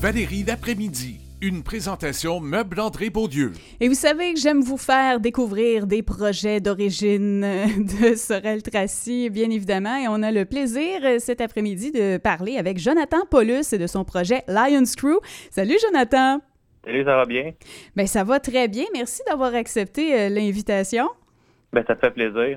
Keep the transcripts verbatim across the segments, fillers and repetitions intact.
Valérie l'après-midi. Une présentation Meubles André Beaulieu. Et vous savez que j'aime vous faire découvrir des projets d'origine de Sorel-Tracy, bien évidemment. Et on a le plaisir cet après-midi de parler avec Jonathan Paulus et de son projet Lions Crew. Salut Jonathan! Salut, ça va bien? Bien, ça va très bien. Merci d'avoir accepté euh, l'invitation. Ben, ça fait plaisir.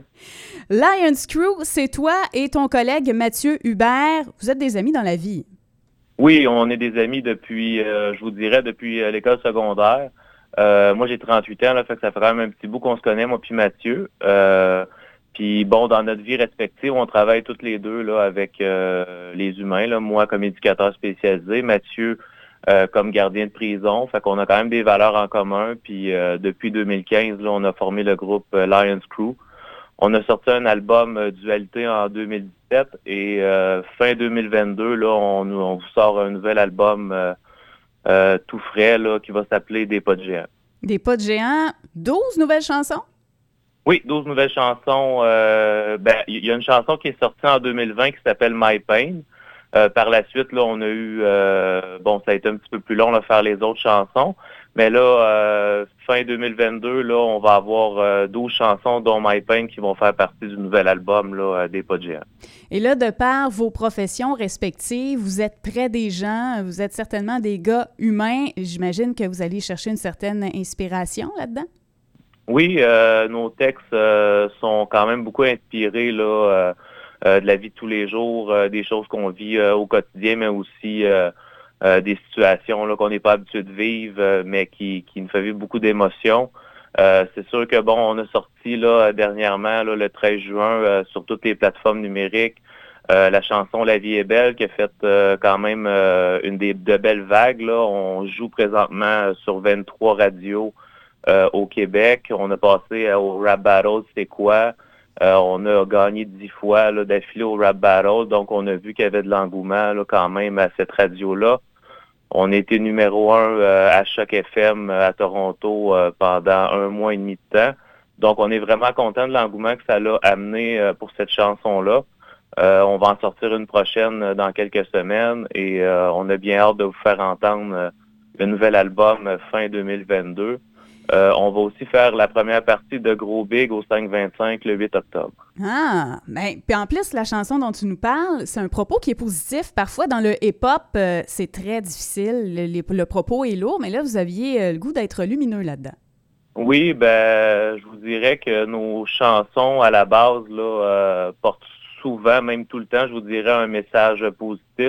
Lions Crew, c'est toi et ton collègue Mathieu Hubert. Vous êtes des amis dans la vie. Oui, on est des amis depuis, euh, je vous dirais, depuis euh, l'école secondaire. Euh, moi, j'ai trente-huit ans, là, fait que ça fait quand même un petit bout qu'on se connaît, moi puis Mathieu. Euh, puis bon, dans notre vie respective, on travaille toutes les deux là avec euh, les humains. Là, moi comme éducateur spécialisé, Mathieu euh, comme gardien de prison. Fait qu'on a quand même des valeurs en commun. Puis euh, depuis deux mille quinze, là, on a formé le groupe euh, Lions Crew. On a sorti un album euh, Dualité en deux mille dix-sept et euh, fin deux mille vingt-deux, là, on, on vous sort un nouvel album euh, euh, tout frais là, qui va s'appeler Des pas de géants. Des pas de géants, douze nouvelles chansons? Oui, douze nouvelles chansons. Euh, ben, il y a une chanson qui est sortie en deux mille vingt qui s'appelle My Pain. Euh, par la suite, là, on a eu, euh, bon, ça a été un petit peu plus long de faire les autres chansons, mais là, euh, fin deux mille vingt-deux, là, on va avoir euh, douze chansons, dont My Pain, qui vont faire partie du nouvel album là, des pas de géants. Et là, de par vos professions respectives, vous êtes près des gens, vous êtes certainement des gars humains. J'imagine que vous allez chercher une certaine inspiration là-dedans? Oui, euh, nos textes euh, sont quand même beaucoup inspirés là. Euh, Euh, de la vie de tous les jours, euh, des choses qu'on vit euh, au quotidien, mais aussi euh, euh, des situations là, qu'on n'est pas habitué de vivre, euh, mais qui, qui nous fait vivre beaucoup d'émotions. Euh, c'est sûr que bon, on a sorti là dernièrement, là, le treize juin, euh, sur toutes les plateformes numériques, euh, la chanson La vie est belle, qui a fait euh, quand même euh, une des de belles vagues. Là. On joue présentement sur vingt-trois radios euh, au Québec. On a passé euh, au Rap Battle, c'est quoi? Euh, on a gagné dix fois là, d'affilée au Rap Battle, donc on a vu qu'il y avait de l'engouement là, quand même à cette radio-là. On a été numéro un euh, à Choc F M à Toronto euh, pendant un mois et demi de temps. Donc on est vraiment content de l'engouement que ça l'a amené euh, pour cette chanson-là. Euh, on va en sortir une prochaine dans quelques semaines et euh, on a bien hâte de vous faire entendre euh, le nouvel album euh, fin deux mille vingt-deux. Euh, on va aussi faire la première partie de Gros Big au cinq vingt-cinq le huit octobre. Ah, bien, puis en plus, la chanson dont tu nous parles, c'est un propos qui est positif. Parfois, dans le hip-hop, euh, c'est très difficile, le, le, le propos est lourd, mais là, vous aviez euh, le goût d'être lumineux là-dedans. Oui, ben, je vous dirais que nos chansons, à la base, là, euh, portent souvent, même tout le temps, je vous dirais, un message positif.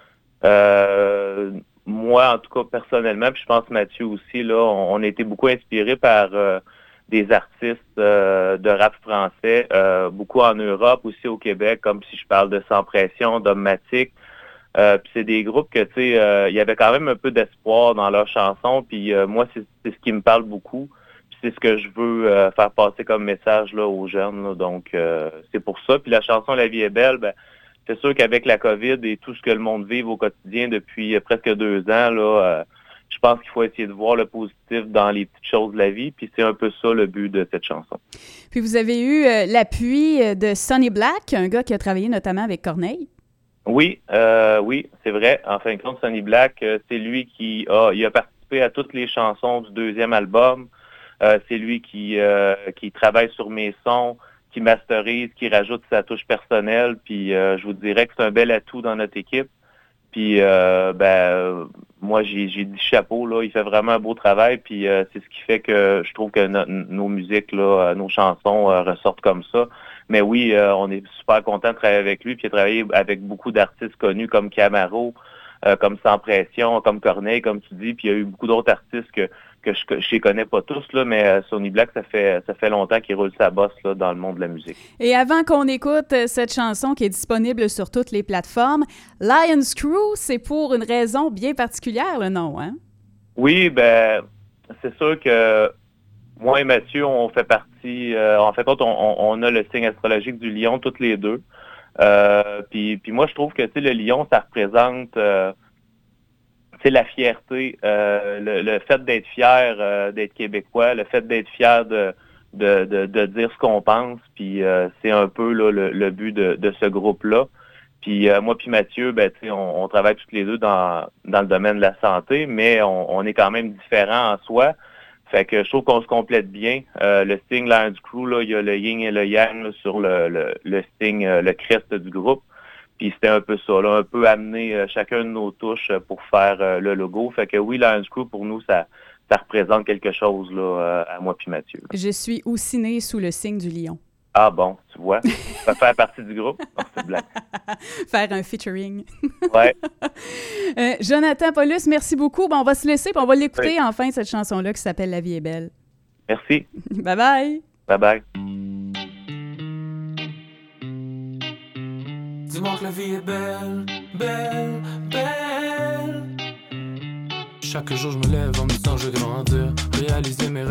Euh, moi, en tout cas, personnellement, puis je pense Mathieu aussi, là, on, on a été beaucoup inspirés par euh, des artistes euh, de rap français, euh, beaucoup en Europe, aussi au Québec, comme si je parle de Sans Pression, Dogmatique. Euh, puis c'est des groupes que, tu sais, euh, il y avait quand même un peu d'espoir dans leurs chansons, puis euh, moi, c'est, c'est ce qui me parle beaucoup. Puis c'est ce que je veux euh, faire passer comme message là, aux jeunes. Là, donc, euh, c'est pour ça. Puis la chanson La vie est belle, ben, c'est sûr qu'avec la COVID et tout ce que le monde vit au quotidien depuis presque deux ans, là, euh, je pense qu'il faut essayer de voir le positif dans les petites choses de la vie, puis c'est un peu ça le but de cette chanson. Puis vous avez eu euh, l'appui de Sonny Black, un gars qui a travaillé notamment avec Corneille. Oui, euh, oui, c'est vrai. En fin de compte, Sonny Black, euh, c'est lui qui a, il a participé à toutes les chansons du deuxième album. Euh, c'est lui qui, euh, qui travaille sur mes sons, qui masterise, qui rajoute sa touche personnelle. Puis euh, je vous dirais que c'est un bel atout dans notre équipe. Puis euh, ben euh, moi j'ai, j'ai dit chapeau, là, il fait vraiment un beau travail. Puis euh, c'est ce qui fait que je trouve que no, nos musiques, là, nos chansons euh, ressortent comme ça. Mais oui, euh, on est super content de travailler avec lui. Puis il a travaillé avec beaucoup d'artistes connus comme Camaro, euh, comme Sans Pression, comme Corneille, comme tu dis. Puis il y a eu beaucoup d'autres artistes que que je ne les connais pas tous, là, mais euh, Sonny Black, ça fait ça fait longtemps qu'il roule sa bosse là, dans le monde de la musique. Et avant qu'on écoute cette chanson qui est disponible sur toutes les plateformes, Lions Crew, c'est pour une raison bien particulière, le nom, hein? Oui, ben c'est sûr que moi et Mathieu, on fait partie, euh, en fait, on, on, on a le signe astrologique du lion, toutes les deux. Euh, puis, puis moi, je trouve que, tu sais, le lion, ça représente... Euh, c'est la fierté, euh, le, le fait d'être fier euh, d'être québécois, le fait d'être fier de, de, de, de dire ce qu'on pense, puis euh, c'est un peu là, le, le but de, de ce groupe-là. Puis euh, moi puis Mathieu, ben, tu sais, on, on travaille tous les deux dans, dans le domaine de la santé, mais on, on est quand même différents en soi. Fait que je trouve qu'on se complète bien. Euh, le Sting Lions Crew, là, il y a le yin et le yang là, sur le, le, le Sting, euh, le crest du groupe. Puis c'était un peu ça, là, un peu amener euh, chacun de nos touches pour faire euh, le logo. Fait que oui, Lions Crew, pour nous, ça, ça représente quelque chose là, euh, à moi puis Mathieu. Je suis aussi née sous le signe du lion. Ah bon, tu vois. Tu vas faire partie du groupe? Non, c'est blague. Faire un featuring. Ouais. euh, Jonathan Paulus, merci beaucoup. Bon, on va se laisser, puis on va l'écouter oui. enfin, cette chanson-là qui s'appelle La vie est belle. Merci. Bye-bye. Bye-bye. Dis-moi que la vie est belle, belle, belle. Chaque jour je me lève en me disant je vais grandir, réaliser mes rêves.